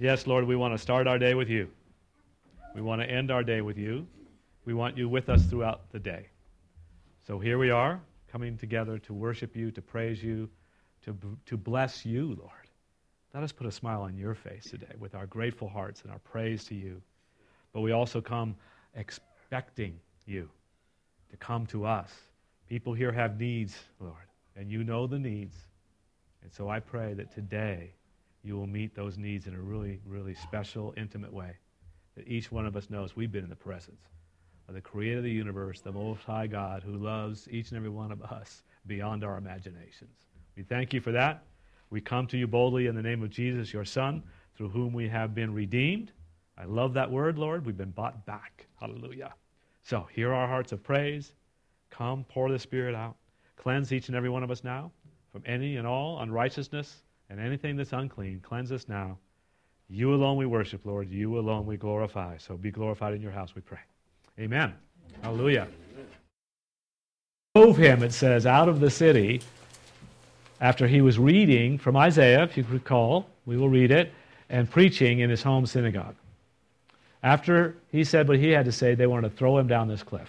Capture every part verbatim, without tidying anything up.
Yes, Lord, we want to start our day with you. We want to end our day with you. We want you with us throughout the day. So here we are, coming together to worship you, to praise you, to, to bless you, Lord. Let us put a smile on your face today with our grateful hearts and our praise to you. But we also come expecting you to come to us. People here have needs, Lord, and you know the needs. And so I pray that today you will meet those needs in a really, really special, intimate way, that each one of us knows we've been in the presence of the Creator of the universe, the Most High God, who loves each and every one of us beyond our imaginations. We thank you for that. We come to you boldly in the name of Jesus, your Son, through whom we have been redeemed. I love that word, Lord. We've been bought back. Hallelujah. So hear our hearts of praise. Come, pour the Spirit out. Cleanse each and every one of us now from any and all unrighteousness and anything that's unclean. Cleanse us now. You alone we worship, Lord. You alone we glorify. So be glorified in your house, we pray. Amen. Hallelujah. Drove him, it says, out of the city after he was reading from Isaiah, if you recall. We will read it, and preaching in his home synagogue. After he said what he had to say, they wanted to throw him down this cliff.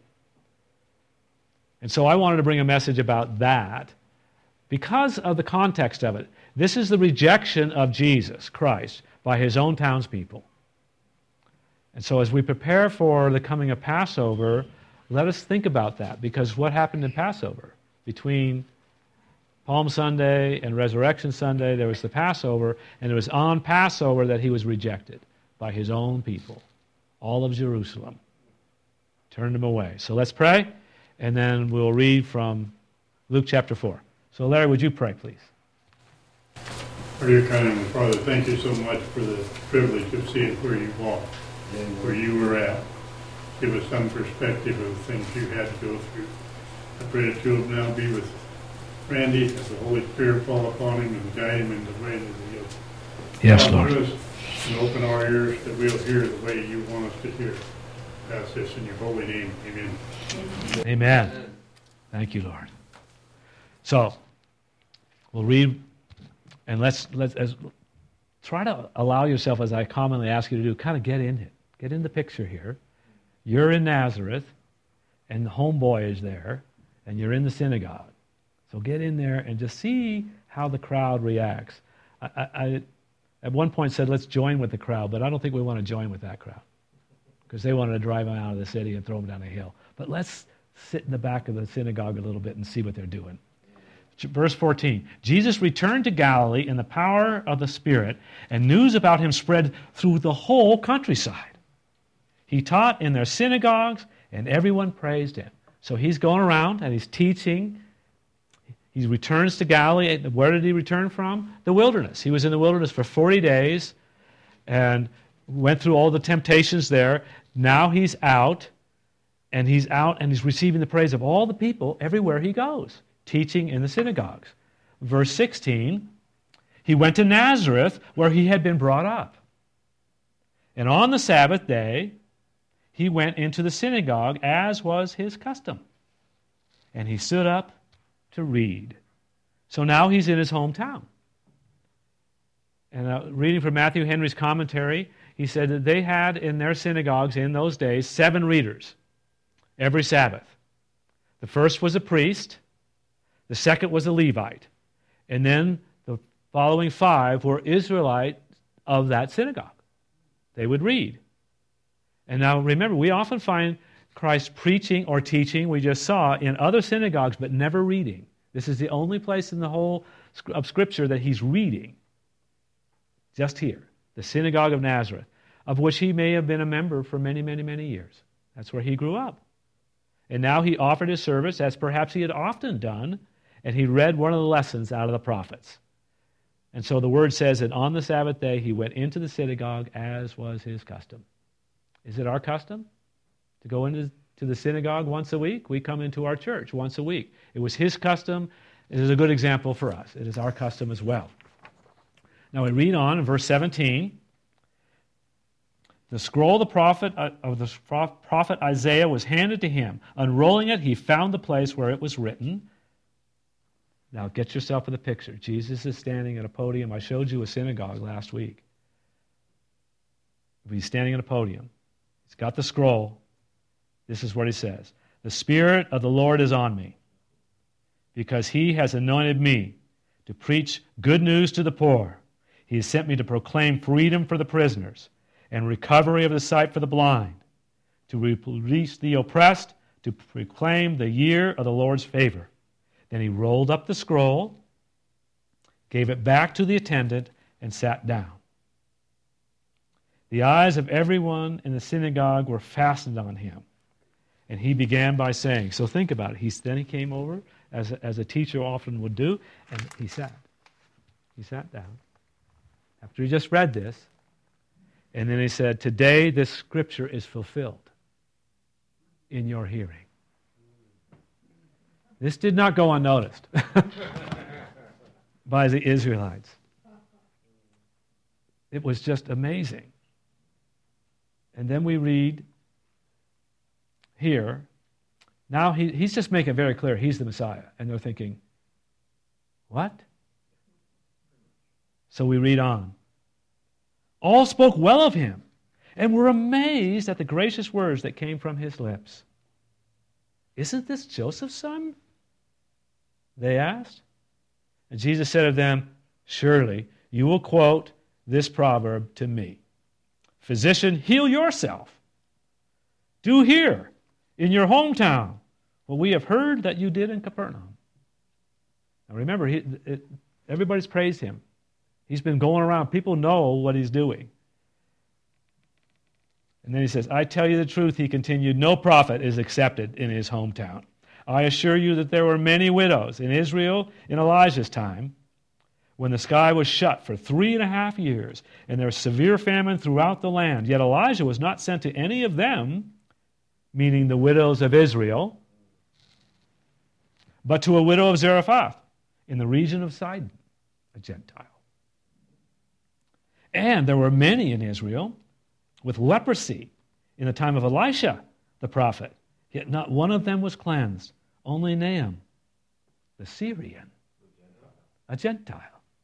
And so I wanted to bring a message about that because of the context of it. This is the rejection of Jesus Christ by his own townspeople. And so as we prepare for the coming of Passover, let us think about that, because what happened in Passover? Between Palm Sunday and Resurrection Sunday, there was the Passover, and it was on Passover that he was rejected by his own people. All of Jerusalem turned him away. So let's pray, and then we'll read from Luke chapter four. So Larry, would you pray, please? Our dear kind Heavenly Father, thank you so much for the privilege of seeing where you walked, where you were at. Give us some perspective of the things you had to go through. I pray that you'll now be with Randy, that the Holy Spirit fall upon him and guide him in the way that he'll Yes, Lord. us and open our ears that we'll hear the way you want us to hear. Ask this in your holy name. Amen. Amen. Amen. Thank you, Lord. So, we'll read, and let's let's as, try to allow yourself, as I commonly ask you to do, kind of get in it. Get in the picture here. You're in Nazareth, and the homeboy is there, and you're in the synagogue. So get in there and just see how the crowd reacts. I, I, I at one point said, let's join with the crowd, but I don't think we want to join with that crowd, because they wanted to drive him out of the city and throw him down a hill. But let's sit in the back of the synagogue a little bit and see what they're doing. Verse fourteen, Jesus returned to Galilee in the power of the Spirit, and news about him spread through the whole countryside. He taught in their synagogues, and everyone praised him. So he's going around, and he's teaching. He returns to Galilee. Where did he return from? The wilderness. He was in the wilderness for forty days, and went through all the temptations there. Now he's out, and he's out, and he's receiving the praise of all the people everywhere he goes, teaching in the synagogues. Verse sixteen, he went to Nazareth, where he had been brought up. And on the Sabbath day, he went into the synagogue, as was his custom. And he stood up to read. So now he's in his hometown. And uh, reading from Matthew Henry's commentary, he said that they had in their synagogues in those days seven readers every Sabbath. The first was a priest. The second was a Levite. And then the following five were Israelites of that synagogue. They would read. And now remember, we often find Christ preaching or teaching, we just saw, in other synagogues, but never reading. This is the only place in the whole of Scripture that he's reading. Just here, the synagogue of Nazareth, of which he may have been a member for many, many, many years. That's where he grew up. And now he offered his service, as perhaps he had often done, and he read one of the lessons out of the prophets. And so the word says that on the Sabbath day he went into the synagogue, as was his custom. Is it our custom to go into to the synagogue once a week? We come into our church once a week. It was his custom. It is a good example for us. It is our custom as well. Now we read on in verse seventeen. The scroll of the prophet of the prophet Isaiah was handed to him. Unrolling it, he found the place where it was written. Now get yourself in the picture. Jesus is standing at a podium. I showed you a synagogue last week. He's standing on a podium. He's got the scroll. This is what he says. The Spirit of the Lord is on me, because he has anointed me to preach good news to the poor. He has sent me to proclaim freedom for the prisoners and recovery of the sight for the blind, to release the oppressed, to proclaim the year of the Lord's favor. Then he rolled up the scroll, gave it back to the attendant, and sat down. The eyes of everyone in the synagogue were fastened on him. And he began by saying, so think about it. He, then he came over, as a, as a teacher often would do, and he sat. He sat down after he just read this. And then he said, today this scripture is fulfilled in your hearing. This did not go unnoticed by the Israelites. It was just amazing. And then we read here, now he, he's just making it very clear he's the Messiah. And they're thinking, what? So we read on. All spoke well of him and were amazed at the gracious words that came from his lips. Isn't this Joseph's son? They asked. And Jesus said of them, surely you will quote this proverb to me. Physician, heal yourself. Do here in your hometown what we have heard that you did in Capernaum. Now remember, he, it, everybody's praised him. He's been going around. People know what he's doing. And then he says, I tell you the truth, he continued, no prophet is accepted in his hometown. I assure you that there were many widows in Israel in Elijah's time, when the sky was shut for three and a half years, and there was severe famine throughout the land. Yet Elijah was not sent to any of them, meaning the widows of Israel, but to a widow of Zarephath in the region of Sidon, a Gentile. And there were many in Israel with leprosy in the time of Elisha, the prophet. Yet not one of them was cleansed, only Naaman, the Syrian, a Gentile.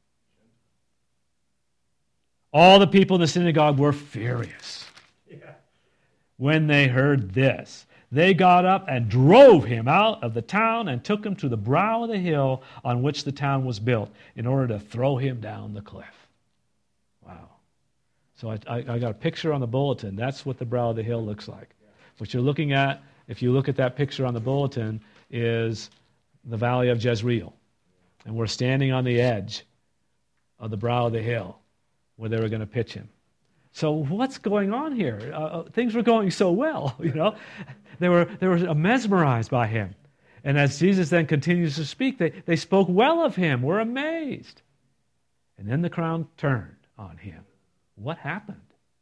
All the people in the synagogue were furious when they heard this. They got up and drove him out of the town and took him to the brow of the hill on which the town was built in order to throw him down the cliff. Wow. So I, I, I got a picture on the bulletin. That's what the brow of the hill looks like. What you're looking at, if you look at that picture on the bulletin, is the valley of Jezreel. And we're standing on the edge of the brow of the hill where they were going to pitch him. So what's going on here? Uh, things were going so well, you know. They were they were mesmerized by him. And as Jesus then continues to speak, they, they spoke well of him, were amazed. And then the crowd turned on him. What happened?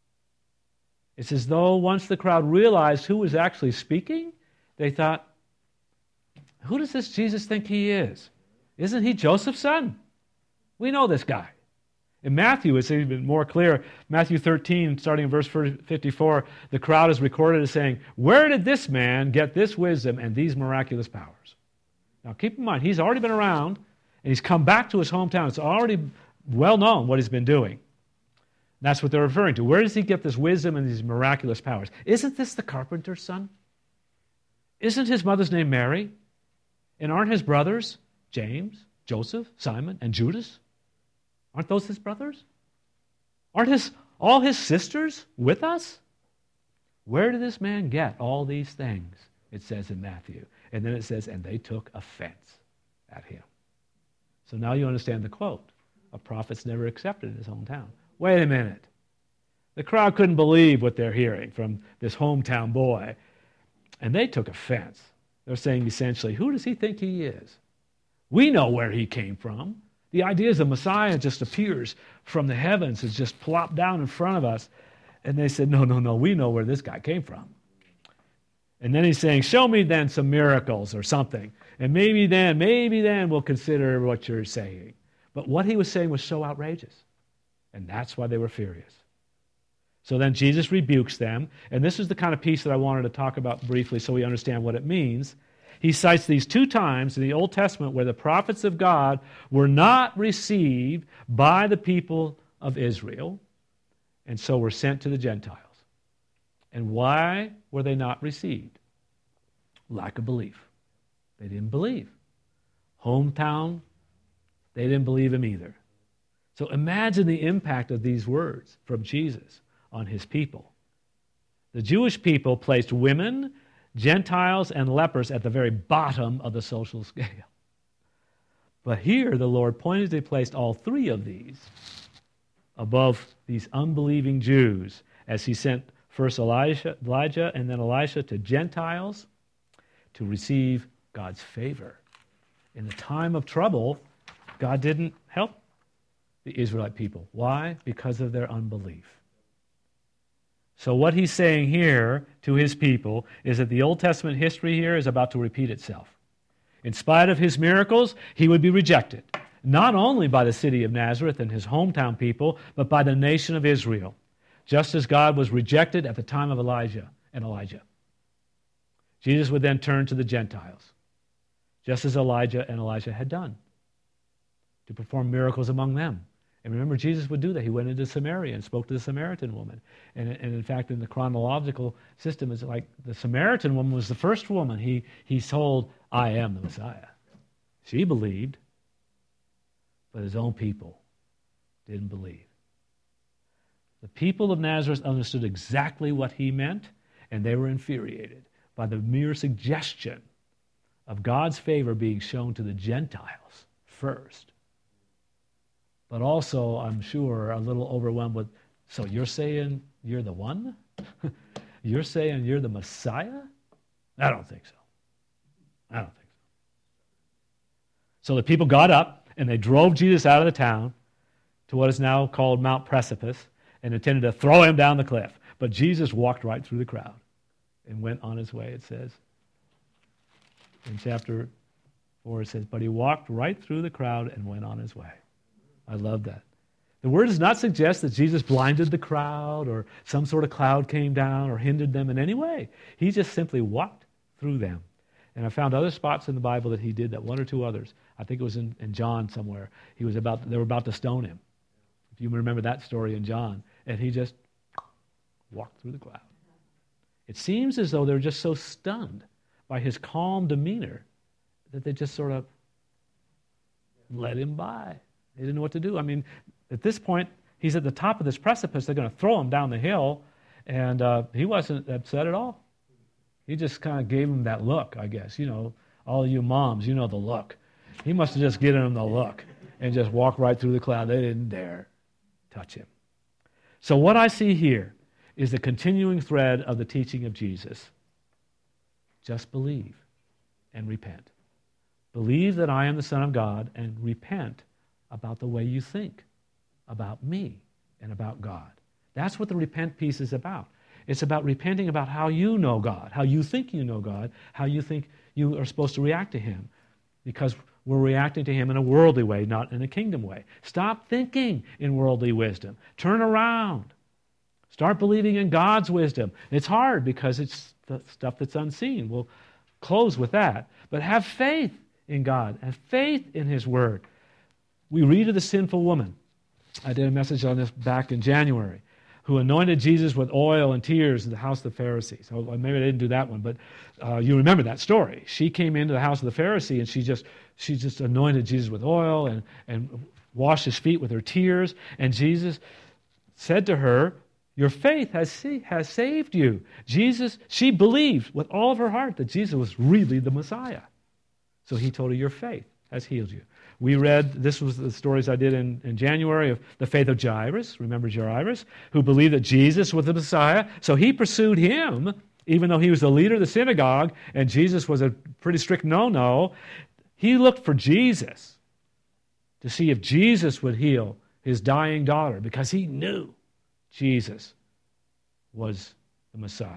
It's as though once the crowd realized who was actually speaking, they thought, who does this Jesus think he is? Isn't he Joseph's son? We know this guy. In Matthew, it's even more clear. Matthew thirteen, starting in verse fifty-four, the crowd is recorded as saying, where did this man get this wisdom and these miraculous powers? Now keep in mind, he's already been around, and he's come back to his hometown. It's already well known what he's been doing. That's what they're referring to. Where does he get this wisdom and these miraculous powers? Isn't this the carpenter's son? Isn't his mother's name Mary? And aren't his brothers James, Joseph, Simon, and Judas? Aren't those his brothers? Aren't his all his sisters with us? Where did this man get all these things? It says in Matthew. And then it says, and they took offense at him. So now you understand the quote. A prophet's never accepted in his hometown. Wait a minute. The crowd couldn't believe what they're hearing from this hometown boy. And they took offense. They're saying essentially, who does he think he is? We know where he came from. The idea is the Messiah just appears from the heavens and just plopped down in front of us. And they said, no, no, no, we know where this guy came from. And then he's saying, show me then some miracles or something. And maybe then, maybe then we'll consider what you're saying. But what he was saying was so outrageous. And that's why they were furious. So then Jesus rebukes them. And this is the kind of piece that I wanted to talk about briefly so we understand what it means. He cites these two times in the Old Testament where the prophets of God were not received by the people of Israel. and so were sent to the Gentiles. And why were they not received? Lack of belief. They didn't believe. Hometown, they didn't believe him either. So imagine the impact of these words from Jesus on his people. The Jewish people placed women, Gentiles, and lepers at the very bottom of the social scale. But here the Lord pointedly placed all three of these above these unbelieving Jews as he sent first Elijah, Elijah and then Elisha to Gentiles to receive God's favor. In the time of trouble, God didn't help the Israelite people. Why? Because of their unbelief. So what he's saying here to his people is that the Old Testament history here is about to repeat itself. In spite of his miracles, he would be rejected, not only by the city of Nazareth and his hometown people, but by the nation of Israel, just as God was rejected at the time of Elijah and Elijah. Jesus would then turn to the Gentiles, just as Elijah and Elisha had done, to perform miracles among them. And remember, Jesus would do that. He went into Samaria and spoke to the Samaritan woman. And, and in fact, in the chronological system, it's like the Samaritan woman was the first woman he, he told, I am the Messiah. She believed, but his own people didn't believe. The people of Nazareth understood exactly what he meant, and they were infuriated by the mere suggestion of God's favor being shown to the Gentiles first. But also, I'm sure, a little overwhelmed with, so you're saying you're the one? You're saying you're the Messiah? I don't think so. I don't think so. So the people got up, and they drove Jesus out of the town to what is now called Mount Precipice, and intended to throw him down the cliff. But Jesus walked right through the crowd and went on his way, it says. In chapter four, it says, but he walked right through the crowd and went on his way. I love that. The word does not suggest that Jesus blinded the crowd or some sort of cloud came down or hindered them in any way. He just simply walked through them. And I found other spots in the Bible that he did that, one or two others. I think it was in, in John somewhere. He was about, they were about to stone him. If you remember that story in John. And he just walked through the crowd. It seems as though they're just so stunned by his calm demeanor that they just sort of let him by. They didn't know what to do. I mean, at this point, he's at the top of this precipice. They're going to throw him down the hill, and uh, he wasn't upset at all. He just kind of gave him that look, I guess. You know, all you moms, you know the look. He must have just given him the look and just walked right through the cloud. They didn't dare touch him. So what I see here is the continuing thread of the teaching of Jesus. Just believe and repent. Believe that I am the Son of God and repent about the way you think about me and about God. That's what the repent piece is about. It's about repenting about how you know God, how you think you know God, how you think you are supposed to react to him, because we're reacting to him in a worldly way, not in a kingdom way. Stop thinking in worldly wisdom. Turn around. Start believing in God's wisdom. It's hard because it's the stuff that's unseen. We'll close with that. But have faith in God. Have faith in his word. We read of the sinful woman. I did a message on this back in January, who anointed Jesus with oil and tears in the house of the Pharisees. So maybe I didn't do that one, but uh, you remember that story. She came into the house of the Pharisee and she just she just anointed Jesus with oil and, and washed his feet with her tears. And Jesus said to her, your faith has, has saved you. Jesus, she believed with all of her heart that Jesus was really the Messiah. So he told her, your faith has healed you. We read, this was the stories I did in, in January, of the faith of Jairus. Remember Jairus? Who believed that Jesus was the Messiah. So he pursued him, even though he was the leader of the synagogue, and Jesus was a pretty strict no-no. He looked for Jesus to see if Jesus would heal his dying daughter, because he knew Jesus was the Messiah.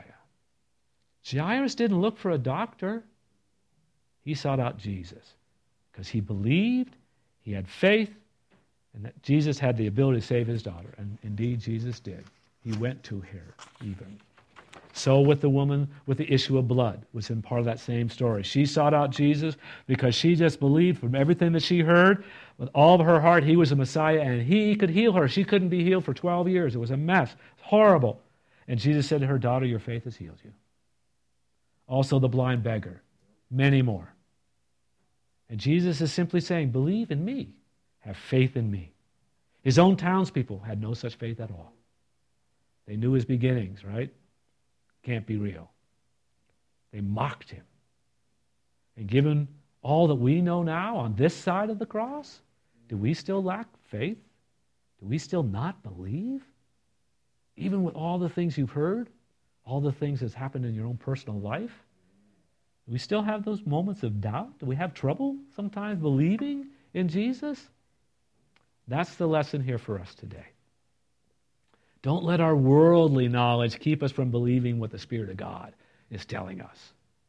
Jairus didn't look for a doctor. He sought out Jesus, because he believed, he had faith, and that Jesus had the ability to save his daughter. And indeed, Jesus did. He went to her even. So with the woman with the issue of blood was in part of that same story. She sought out Jesus because she just believed from everything that she heard with all of her heart he was a Messiah and he could heal her. She couldn't be healed for twelve years. It was a mess. Horrible. And Jesus said to her, daughter, your faith has healed you. Also the blind beggar. Many more. And Jesus is simply saying, believe in me. Have faith in me. His own townspeople had no such faith at all. They knew his beginnings, right? Can't be real. They mocked him. And given all that we know now on this side of the cross, do we still lack faith? Do we still not believe? Even with all the things you've heard, all the things that's happened in your own personal life, do we still have those moments of doubt? Do we have trouble sometimes believing in Jesus? That's the lesson here for us today. Don't let our worldly knowledge keep us from believing what the Spirit of God is telling us.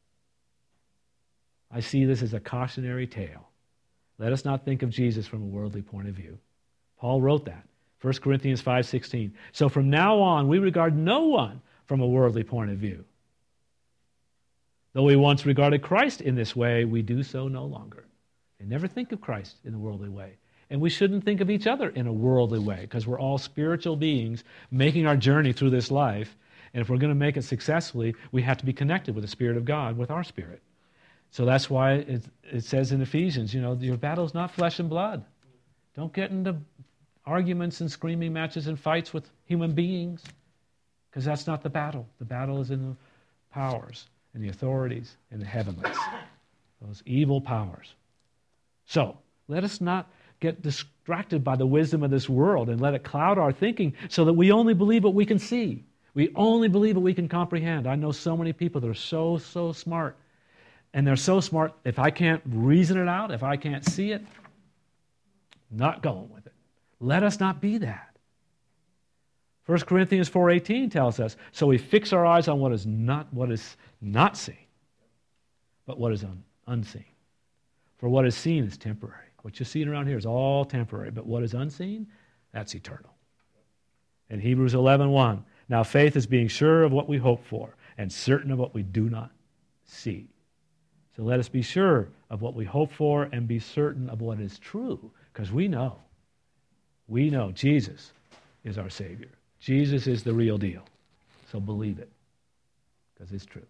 I see this as a cautionary tale. Let us not think of Jesus from a worldly point of view. Paul wrote that, First Corinthians five sixteen. So from now on, we regard no one from a worldly point of view. Though we once regarded Christ in this way, we do so no longer. They never think of Christ in a worldly way. And we shouldn't think of each other in a worldly way because we're all spiritual beings making our journey through this life. And if we're going to make it successfully, we have to be connected with the Spirit of God, with our spirit. So that's why it, it says in Ephesians, you know, your battle is not flesh and blood. Don't get into arguments and screaming matches and fights with human beings because that's not the battle. The battle is in the powers and the authorities in the heavenlies, those evil powers. So let us not get distracted by the wisdom of this world and let it cloud our thinking so that we only believe what we can see. We only believe what we can comprehend. I know so many people that are so, so smart. And they're so smart, if I can't reason it out, if I can't see it, not going with it. Let us not be that. First Corinthians four eighteen tells us, so we fix our eyes on what is not what is not seen, but what is un, unseen. For what is seen is temporary. What you're seeing around here is all temporary, but what is unseen, that's eternal. In Hebrews eleven one, now faith is being sure of what we hope for and certain of what we do not see. So let us be sure of what we hope for and be certain of what is true, because we know, we know Jesus is our Savior. Jesus is the real deal. So believe it, because it's true.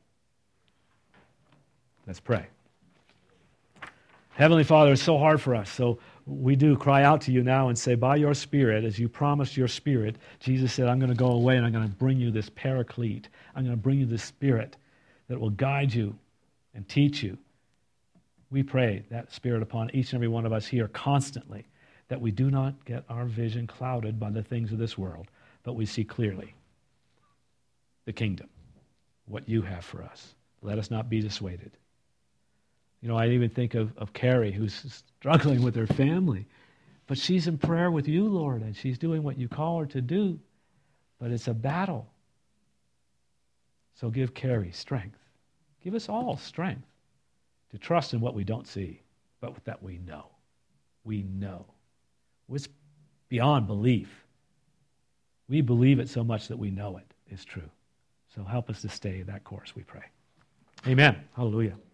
Let's pray. Heavenly Father, it's so hard for us, so we do cry out to you now and say, by your Spirit, as you promised your Spirit, Jesus said, I'm going to go away and I'm going to bring you this paraclete. I'm going to bring you this Spirit that will guide you and teach you. We pray that Spirit upon each and every one of us here constantly, that we do not get our vision clouded by the things of this world, but we see clearly the kingdom, what you have for us. Let us not be dissuaded. You know, I even think of, of Carrie, who's struggling with her family. But she's in prayer with you, Lord, and she's doing what you call her to do. But it's a battle. So give Carrie strength. Give us all strength to trust in what we don't see, but that we know. We know. It's beyond belief. We believe it so much that we know it is true. So help us to stay that course, we pray. Amen. Hallelujah.